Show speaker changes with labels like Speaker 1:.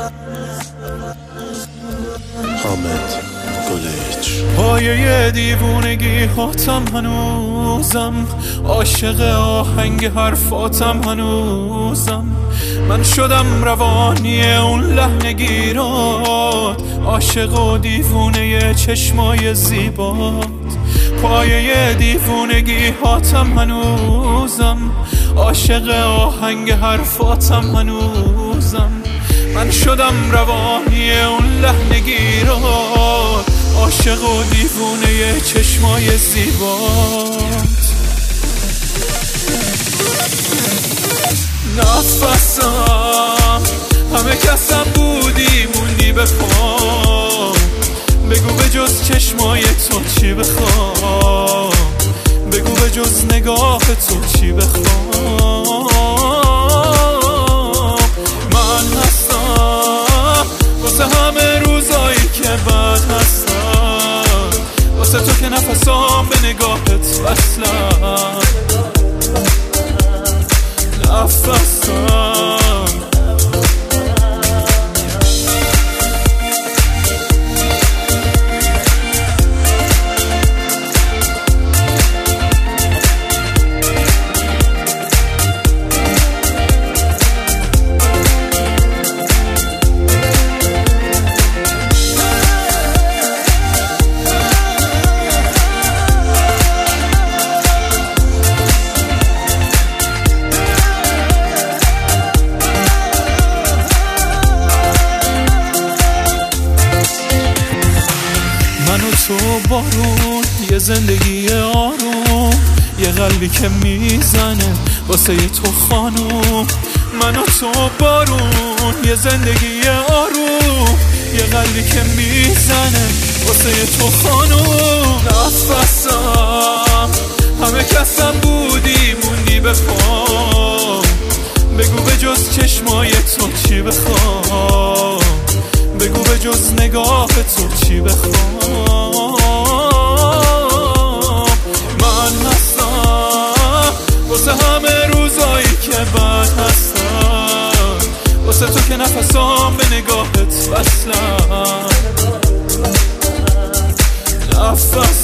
Speaker 1: حامد گلیچ.
Speaker 2: پایه دیوونگی هاتم هنوزم، عاشق آهنگ حرفاتم هنوزم. من شدم روانی اون لحنگیرات، عاشق و دیوونه چشمای زیبات. پایه دیوونگی هاتم هنوزم، عاشق آهنگ حرفاتم هنوزم. من شدم روانی اون لحنگیرات، عاشق و دیوونه چشمای زیبات. نفسم همه کسم بودی، موندی به پا. بگو به جز چشمای تو چی بخوام، بگو به جز نگاه تو چی بخوام. من هستم واسه همه روزایی که بد هستم، واسه تو که نفسام به نگاهت وصلم. نفسم من و تو بارون، یه زندگی آروم، یه قلبی که میزنه واسه تو خانوم. من و تو بارون، یه زندگی آروم، یه قلبی که میزنه واسه تو خانوم. نفسم همه کسم بودی، موندی به پا. بگو به جز چشمای تو چی بخوام، بگو به جز نگاه تو چی بخوام. من هستم واسه همه روزایی که بد هستم، واسه تو که نفسام به نگاهت وصلم. نفس